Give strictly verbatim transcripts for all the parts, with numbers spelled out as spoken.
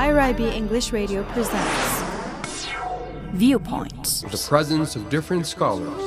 I R I B English Radio presents Viewpoints. The presence of different scholars.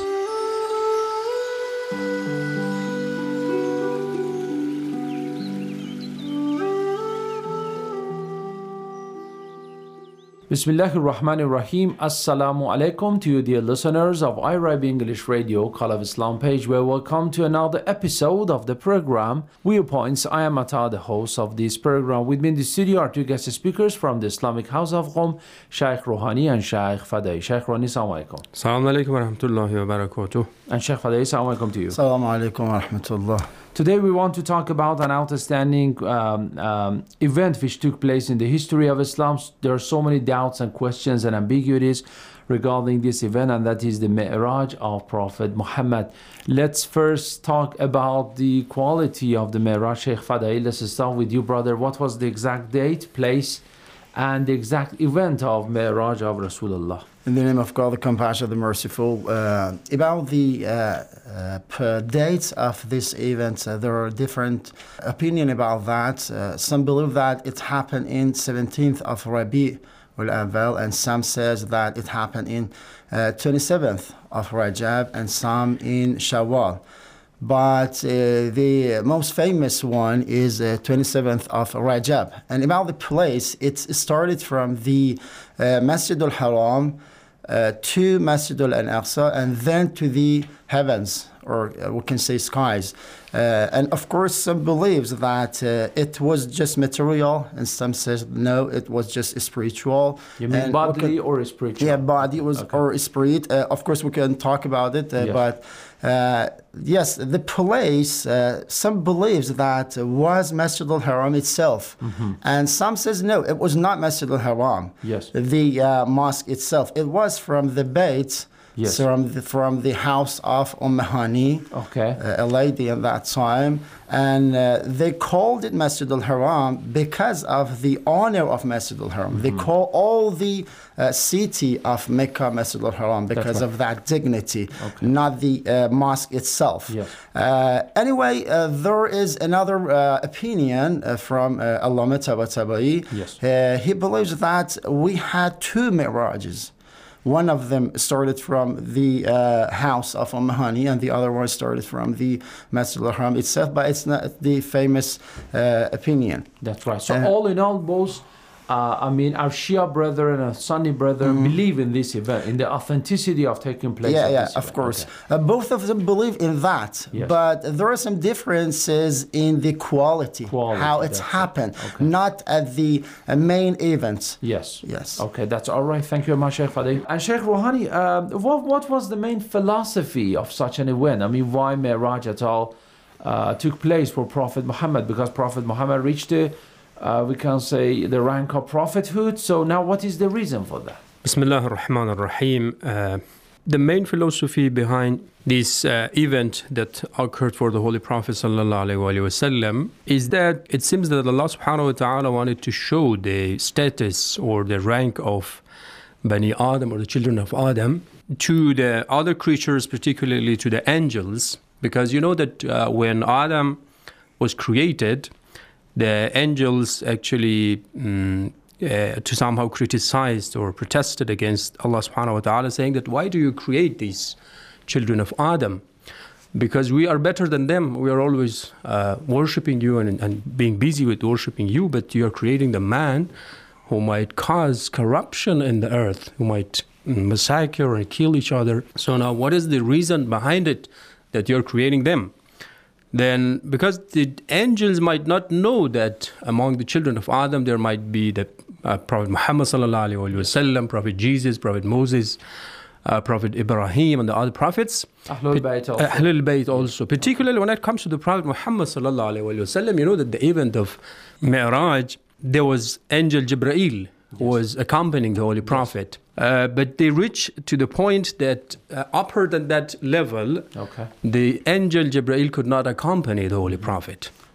Bismillahir Rahmanir Rahim. Assalamu alaikum to you, dear listeners of I R I B English Radio, Call of Islam page, where welcome to another episode of the program Viewpoints. I am Ata, the host of this program. With me in the studio are two guest speakers from the Islamic House of Qom, Shaykh Rouhani and Shaykh Fadai. Shaykh Rouhani, assalamu alaikum. Assalamu alaikum wa rahmatullahi wa barakatuh. And Shaykh Fadai, assalamu alaikum to you. Assalamu alaikum wa rahmatullah. Today we want to talk about an outstanding um, um, event which took place in the history of Islam. There are so many doubts and questions and ambiguities regarding this event, and that is the Mi'raj of Prophet Muhammad. Let's first talk about the quality of the Mi'raj. Shaykh Fadai, let's start with you, brother. What was the exact date, place, and the exact event of Mi'raj of Rasulullah? In the name of God, the Compassionate, the Merciful. Uh, about the uh, uh, dates of this event, uh, there are different opinions about that. Uh, some believe that it happened in seventeenth of Rabi' al-Awwal, and some says that it happened in uh, twenty-seventh of Rajab, and some in Shawwal. But uh, the most famous one is uh, twenty-seventh of Rajab. And about the place, it started from the uh, Masjid al-Haram uh, to Masjid al-Aqsa, and then to the heavens, or uh, we can say skies. Uh, and of course, some believes that uh, it was just material, and some says no, it was just spiritual. You mean and bodily can, or spiritual? Yeah, body was okay. or spirit. Uh, of course, we can talk about it, uh, yes. but uh, yes, the place. Uh, some believes that was Masjid al-Haram itself, mm-hmm. and some says no, it was not Masjid al-Haram. Yes, the uh, mosque itself. It was from the Bayt. Yes. So from the, from the house of Umm Hani, okay. uh, a lady at that time, and uh, they called it Masjid al-Haram because of the honor of Masjid al-Haram. Mm-hmm. They call all the uh, city of Mecca Masjid al-Haram because right. of that dignity, okay. not the uh, mosque itself. Yes. Uh, anyway, uh, there is another uh, opinion uh, from uh, Allama Tabatabai. Yes. Uh, he believes that we had two Mi'rajes. One of them started from the uh, house of Umm Hani, and the other one started from the Masjid al-Haram itself, but it's not the famous uh, opinion. That's right. So uh, all in all, both, uh, I mean, our Shia brethren and Sunni brethren mm-hmm. believe in this event, in the authenticity of taking place. Yeah, of yeah, this of event. course. Okay. Uh, both of them believe in that, yes. but there are some differences in the quality, quality how it's happened, it. okay. not at the uh, main events. Yes. Yes. Okay, that's all right. Thank you very much, Shaykh Fadai. And Shaykh Rouhani, uh, what, what was the main philosophy of such an event? I mean, why Mi'raj at all uh, took place for Prophet Muhammad? Because Prophet Muhammad reached the Uh, we can say the rank of prophethood. So now what is the reason for that? Bismillah ar-Rahman ar-Rahim. Uh, the main philosophy behind this uh, event that occurred for the Holy Prophet sallallahu alaihi wasallam is that it seems that Allah subhanahu wa ta'ala wanted to show the status or the rank of Bani Adam, or the children of Adam, to the other creatures, particularly to the angels. Because you know that uh, when Adam was created, the angels actually um, uh, to somehow criticized or protested against Allah subhanahu wa ta'ala, saying that why do you create these children of Adam? Because we are better than them. We are always uh, worshipping you and, and being busy with worshipping you, but you are creating the man who might cause corruption in the earth, who might massacre and kill each other. So now what is the reason behind it that you're creating them? Then, because the angels might not know that among the children of Adam there might be the uh, Prophet Muhammad sallallahu alaihi wasallam, Prophet Jesus, Prophet Moses, uh, Prophet Ibrahim, and the other prophets. Ahlul Bayt also. Ahlul Bayt also. Particularly when it comes to the Prophet Muhammad sallallahu alaihi wasallam, you know that the event of Mi'raj, there was Angel Jibreel who yes. was accompanying the Holy Prophet. Yes. Uh, but they reach to the point that uh, upper than that level, okay. the angel Jibreel could not accompany the Holy Prophet.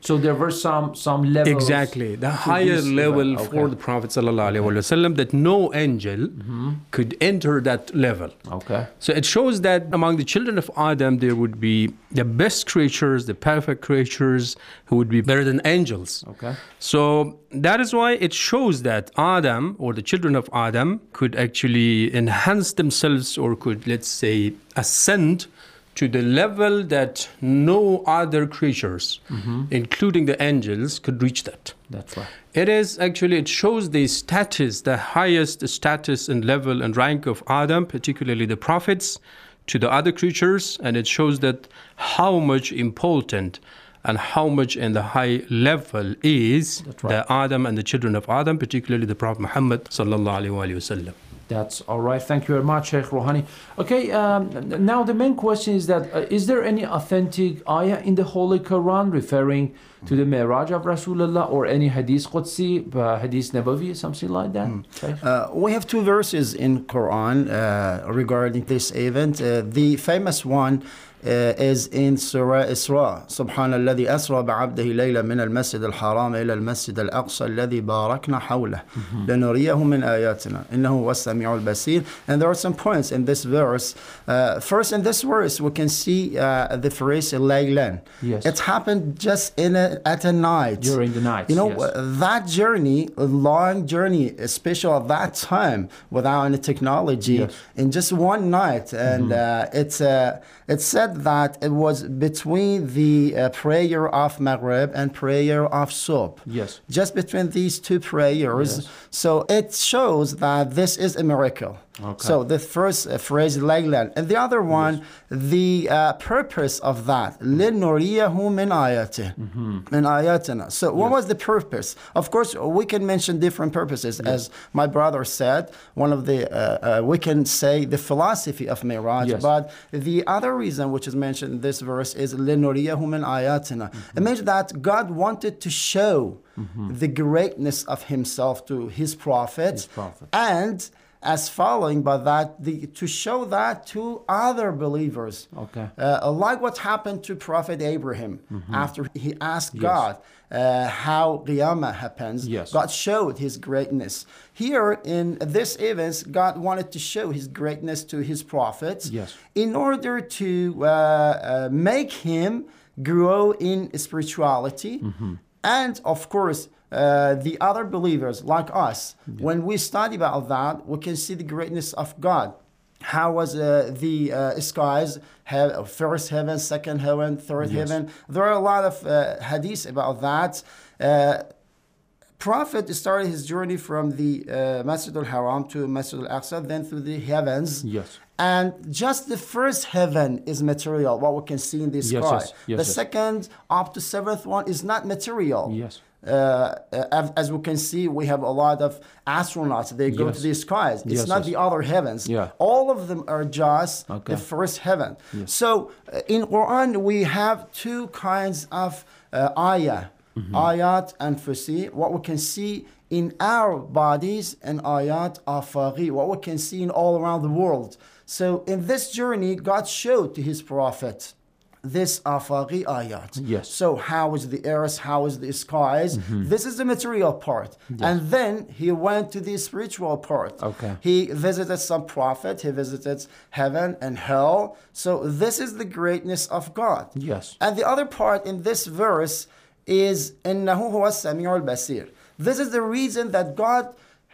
So there were some some levels. Exactly. The higher this level event. for Okay. the Prophet ﷺ that no angel Mm-hmm. could enter that level. Okay. So it shows that among the children of Adam, there would be the best creatures, the perfect creatures who would be better than angels. Okay. So that is why it shows that Adam or the children of Adam could actually enhance themselves or could, let's say, ascend to the level that no other creatures, Mm-hmm. including the angels, could reach that. That's right. It is actually, it shows the status, the highest status and level and rank of Adam, particularly the prophets, to the other creatures, and it shows that how much important and how much in the high level is That's right. the Adam and the children of Adam, particularly the Prophet Muhammad sallallahu alaihi wasallam. That's all right. Thank you very much, Sheikh Rouhani. Okay, um, now the main question is that uh, is there any authentic ayah in the Holy Quran referring to the Mi'raj of Rasulullah or any Hadith Qudsi, uh, Hadith Nabawi, something like that? Sheikh? Uh, we have two verses in Quran uh, regarding this event. Uh, the famous one uh, is in Surah Isra. سبحان الذي أسرى بعبده ليلا من المسجد الحرام إلى المسجد الأقصى الذي باركنا حوله لنريه من آياتنا إنه هو السميع البصير. And there are some points in this verse. Uh, first, in this verse, we can see uh, the phrase laylan. Yes. It happened just in a, at a night. During the night, You know, yes. uh, that journey, a long journey, especially at that time, without any technology, Yes. in just one night. And uh, it's uh, it's said that it was between the uh, prayer of Maghrib and prayer of Subh. Yes. Just between these two prayers. Yes. So it shows that this is a miracle. Okay. So the first uh, phrase, Laylan. And the other one, the uh, purpose of that, لِنُرِيَهُ مِنْ آيَاتِهِ مِنْ آيَاتِنَا. So what was the purpose? Of course, we can mention different purposes. As my brother said, one of the, uh, uh, we can say the philosophy of Mi'raj. Yes. But the other reason which is mentioned in this verse is لِنُرِيَهُ مِنْ آيَاتِنَا. It means that God wanted to show the greatness of himself to his prophets. His prophet. And as following by that, the, to show that to other believers. Okay. Uh, like what happened to Prophet Abraham after he asked Yes. God uh, how Qiyamah happens. Yes. God showed his greatness. Here in this event, God wanted to show his greatness to his prophets Yes. in order to uh, uh, make him grow in spirituality. And of course, uh, the other believers like us, when we study about that, we can see the greatness of God. How was uh, the uh, skies, have, first heaven, second heaven, third Yes. heaven. There are a lot of uh, hadiths about that. Uh, Prophet started his journey from the uh, Masjid al-Haram to Masjid al-Aqsa, then through the heavens. Yes. And just the first heaven is material, what we can see in the Yes, sky. yes, yes, the yes. second up to seventh one is not material. Yes. Uh, as, as we can see, we have a lot of astronauts. They go Yes. to the skies. It's Yes, not yes. the other heavens. Yeah. All of them are just Okay. the first heaven. Yes. So uh, in Quran, we have two kinds of uh, ayah, Mm-hmm. ayat and fusi. What we can see in our bodies, and ayat afaghi, what we can see in all around the world. So in this journey, God showed to his prophet this afaghi ayat. Yes. So how is the earth? How is the skies? This is the material part. And then he went to the spiritual part. Okay. He visited some prophet. He visited heaven and hell. So this is the greatness of God. Yes. And the other part in this verse is إِنَّهُ هُوَ السَّمِيعُ الْبَصِيرُ. This is the reason that God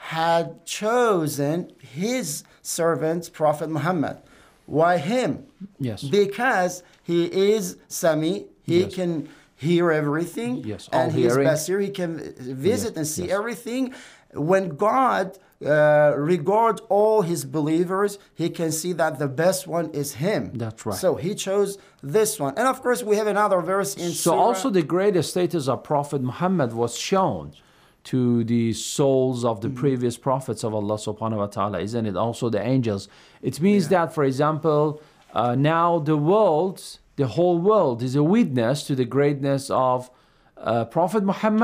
had chosen his servant, Prophet Muhammad. Why him? Yes. Because he is Sami, he Yes. can hear everything, Yes, all and he is hearing. Basir, he can visit Yes, and see yes. everything. When God uh, regard all his believers, he can see that the best one is him. That's right. So he chose this one. And of course, we have another verse in So Surah. also the greatest status of Prophet Muhammad was shown to the souls of the previous prophets of Allah subhanahu wa ta'ala, isn't it? Also the angels. It means that, for example, uh, now the world, the whole world is a witness to the greatness of uh, Prophet Muhammad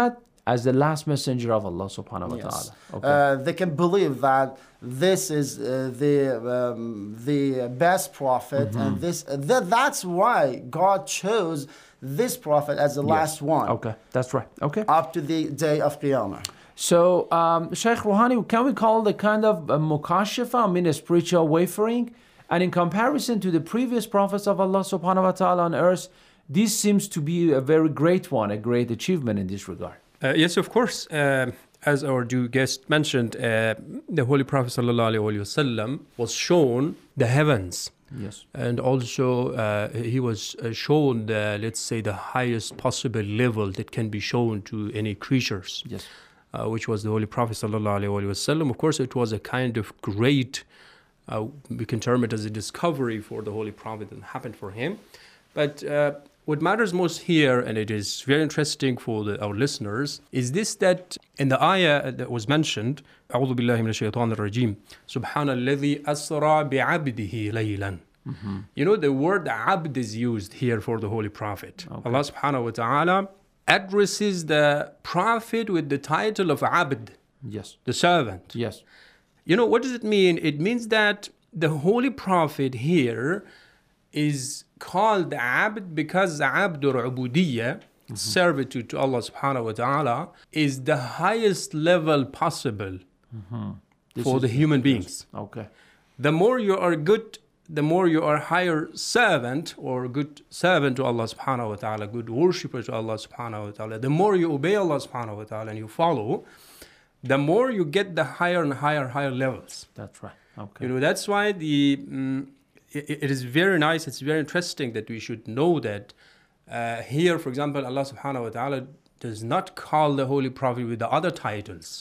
as the last messenger of Allah subhanahu wa Yes. ta'ala. Okay. Uh, they can believe that this is uh, the um, the best prophet, Mm-hmm. and this uh, th- that's why God chose this prophet as the last one Okay, that's right. Okay. up to the day of Qiyamah. So, um, Shaykh Rouhani, can we call the kind of uh, mukashifa, I mean a spiritual wavering? And in comparison to the previous prophets of Allah subhanahu wa ta'ala on earth, this seems to be a very great one, a great achievement in this regard. Uh, yes, of course. Uh, as our due guest mentioned, uh, the Holy Prophet sallallahu alaihi wasallam was shown the heavens. Yes. And also, uh, he was uh, shown, the, let's say, the highest possible level that can be shown to any creatures. Yes. Uh, which was the Holy Prophet sallallahu alaihi wasallam. Of course, it was a kind of great, uh, we can term it as a discovery for the Holy Prophet that happened for him. But uh, what matters most here, and it is very interesting for the, our listeners, is this, that in the ayah that was mentioned, أعوذ بالله من الشيطان الرجيم سبحان الذي أسرى بعبده ليلا. You know, the word abd is used here for the Holy Prophet. Okay. Allah subhanahu wa ta'ala addresses the Prophet with the title of abd, Yes. the servant. Yes. You know, what does it mean? It means that the Holy Prophet here is called abd because abd or ubudiyya, servitude to Allah subhanahu wa ta'ala, is the highest level possible This for is- the human beings. Okay. The more you are good, the more you are higher servant or good servant to Allah subhanahu wa ta'ala, good worshipper to Allah subhanahu wa ta'ala, the more you obey Allah subhanahu wa ta'ala and you follow, the more you get the higher and higher, higher levels. That's right. Okay. You know, that's why the mm it, it is very nice, it's very interesting that we should know that uh, here, for example, Allah subhanahu wa ta'ala does not call the Holy Prophet with the other titles.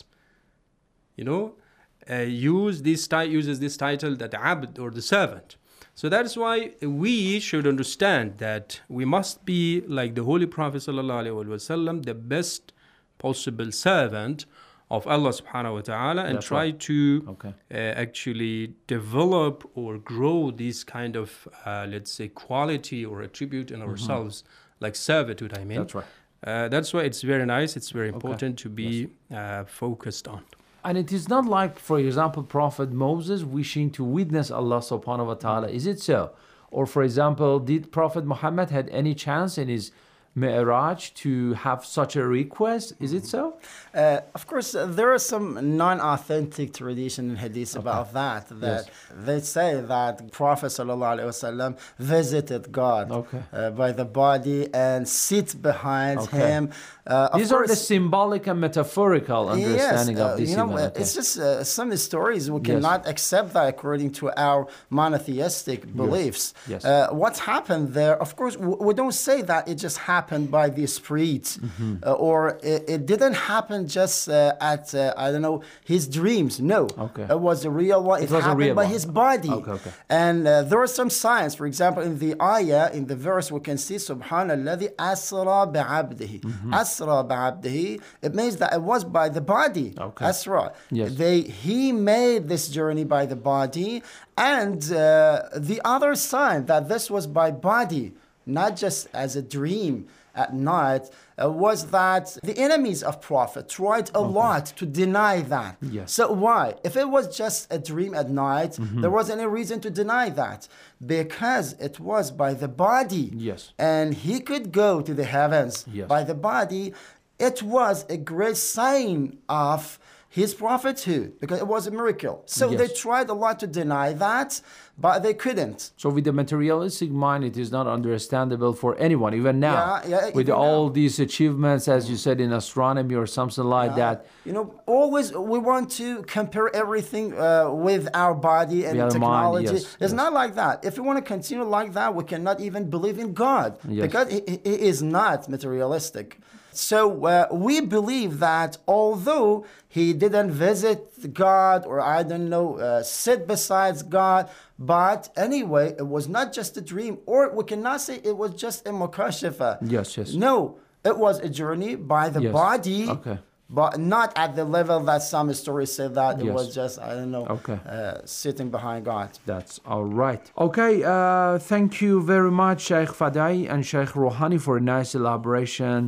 You know, uh, use this ti- uses this title, that abd or the servant. So that's why we should understand that we must be like the Holy Prophet sallallahu alaihi wasallam, the best possible servant of Allah subhanahu wa ta'ala, and That's try right. to Okay. uh, actually develop or grow this kind of, uh, let's say, quality or attribute in ourselves, like servitude, I mean. That's right. Uh, that's why it's very nice, it's very important to be uh, focused on. And it is not like, for example, Prophet Moses wishing to witness Allah subhanahu wa ta'ala. Is it so? Or, for example, did Prophet Muhammad had any chance in his Mi'raj to have such a request? Is it so? Uh, of course, uh, there are some non-authentic tradition in Hadith about that. That Yes. they say that Prophet sallallahu alaihi wasallam visited God Okay. uh, by the body and sit behind Okay. him. Uh, of These are the course, symbolic and metaphorical understanding yes, uh, of this you know, event. uh, it's just uh, some stories we Yes. cannot accept that according to our monotheistic beliefs. Yes. Uh, what happened there? Of course, w- we don't say that it just happened by the spirit, Mm-hmm. uh, or it, it didn't happen just uh, at uh, I don't know his dreams. No, Okay. it was a real one. It, It was a happened real by one. his body. Okay, okay. And uh, there are some signs. For example, in the ayah, in the verse, we can see Subhanalladhi asra bi'abdihi. Mm-hmm. Asra bi'abdihi. It means that it was by the body. Okay. Asra. Yes. They he made this journey by the body, and uh, the other sign that this was by body, not just as a dream at night, uh, was that the enemies of Prophet tried a lot to deny that. Yes. So why? If it was just a dream at night, Mm-hmm. there was any reason to deny that, because it was by the body. Yes. And he could go to the heavens Yes. by the body. It was a great sign of his prophethood, because it was a miracle. So Yes. they tried a lot to deny that, but they couldn't. So with the materialistic mind, it is not understandable for anyone, even now. Yeah, yeah, with even all now. these achievements, as you said, in astronomy or something like that. You know, always we want to compare everything uh, with our body and With our mind, technology. yes, it's yes. not like that. If we want to continue like that, we cannot even believe in God, Yes. because he, he is not materialistic. So uh, we believe that although he didn't visit God, or I don't know, uh, sit besides God, but anyway, it was not just a dream, or we cannot say it was just a mukashifa. Yes, yes. No, it was a journey by the Yes. body. Okay. But not at the level that some stories say that it Yes. was just, I don't know, Okay. uh, sitting behind God. That's all right. Okay, uh, thank you very much, Sheikh Fadai and Sheikh Rouhani, for a nice elaboration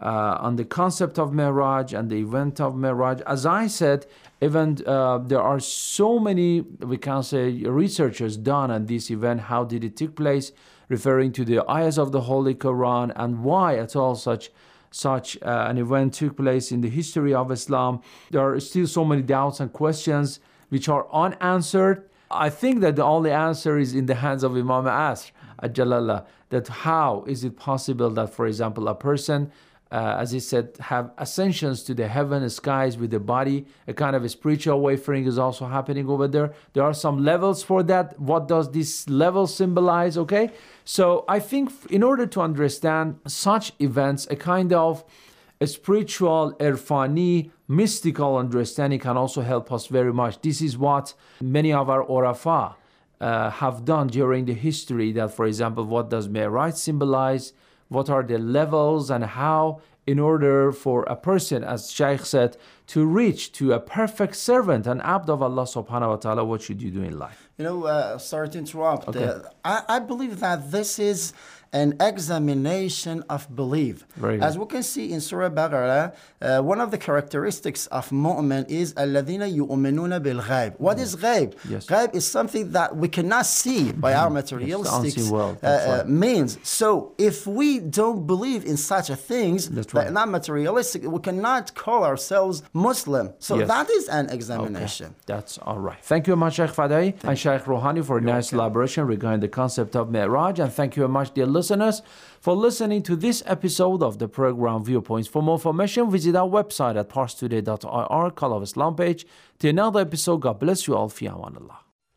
uh, on the concept of Mi'raj and the event of Mi'raj. As I said, even uh, there are so many, we can say, researchers done on this event. How did it take place, referring to the ayahs of the Holy Quran, and why at all such such uh, an event took place in the history of Islam. There are still so many doubts and questions which are unanswered. I think that the only answer is in the hands of Imam Asr, Ajalallah, that how is it possible that, for example, a person, uh, as he said, have ascensions to the heaven skies with the body, a kind of a spiritual wayfaring is also happening over there. There are some levels for that. What does this level symbolize? Okay, so I think in order to understand such events, a kind of a spiritual, irfani, mystical understanding can also help us very much. This is what many of our Urafa uh, have done during the history, that, for example, what does Mi'raj symbolize? What are the levels, and how, in order for a person, as Shaykh said, to reach to a perfect servant, an abd of Allah subhanahu wa ta'ala, what should you do in life? You know, uh, sorry to interrupt. Okay. Uh, I, I believe that this is an examination of belief. Very good. As we can see in Surah Baqarah, uh, one of the characteristics of mu'min is الَّذِينَ يُؤْمِنُونَ بِالْغَيْبِ. What is ghaib? Yes. Ghaib is something that we cannot see by our materialistic unseen world. uh, That's uh, right. means. So if we don't believe in such a things That's that right. are not materialistic, we cannot call ourselves Muslim. So Yes. that is an Okay, examination. that's all right. Thank you very much, Sheikh Fadai and Sheikh Rouhani, for a nice elaboration regarding the concept of Mi'raj. And thank you very much, dear listeners, for listening to this episode of the program Viewpoints. For more information, visit our website at pars today dot I R, Call of Islam page. To another episode, God bless you all. Fi amanillah.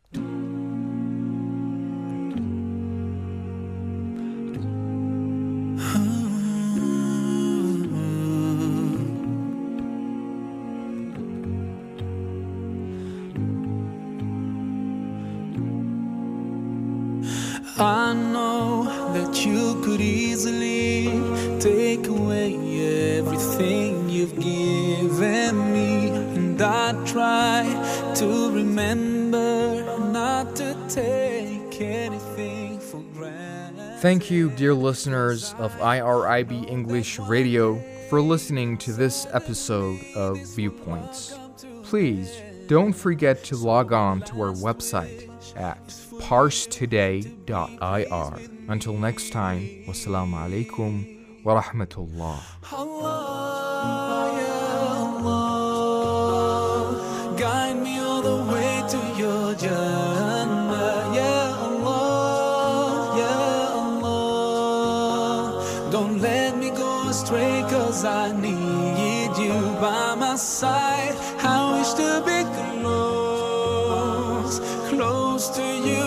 I know that you could easily take away everything you've given me, and I try to remember not to take anything for granted. Thank you, dear listeners of I R I B English Radio, for listening to this episode of Viewpoints. Please don't forget to log on to our website at pars today dot I R. Until next time, wassalamu alaikum wa rahmatullah. Allah, ya Allah, guide me all the way to your Jannah. Ya Allah, ya Allah, don't let me go astray, 'cause I need you by my side. I wish to be close, close to you.